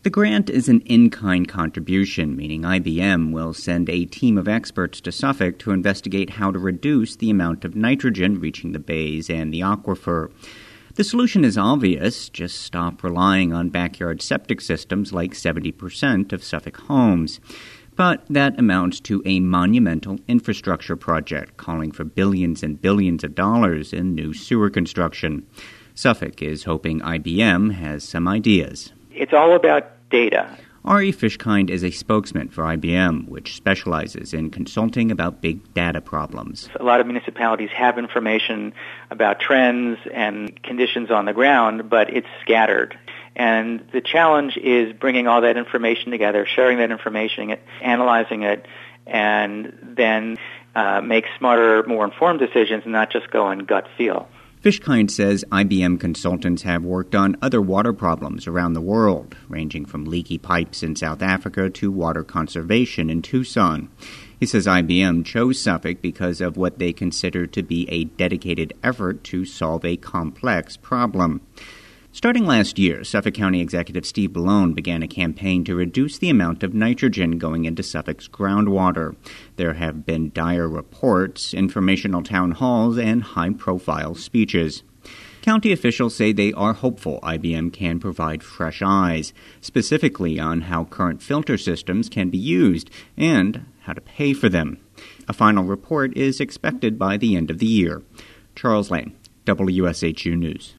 The grant is an in-kind contribution, meaning IBM will send a team of experts to Suffolk to investigate how to reduce the amount of nitrogen reaching the bays and the aquifer. The solution is obvious. Just stop relying on backyard septic systems like 70% of Suffolk homes. But that amounts to a monumental infrastructure project calling for billions and billions of dollars in new sewer construction. Suffolk is hoping IBM has some ideas. It's all about data. Ari Fishkind is a spokesman for IBM, which specializes in consulting about big data problems. A lot of municipalities have information about trends and conditions on the ground, but it's scattered. And the challenge is bringing all that information together, sharing that information, analyzing it, and then make smarter, more informed decisions and not just go on gut feel. Fishkind says IBM consultants have worked on other water problems around the world, ranging from leaky pipes in South Africa to water conservation in Tucson. He says IBM chose Suffolk because of what they consider to be a dedicated effort to solve a complex problem. Starting last year, Suffolk County Executive Steve Bellone began a campaign to reduce the amount of nitrogen going into Suffolk's groundwater. There have been dire reports, informational town halls, and high-profile speeches. County officials say they are hopeful IBM can provide fresh eyes, specifically on how current filter systems can be used and how to pay for them. A final report is expected by the end of the year. Charles Lane, WSHU News.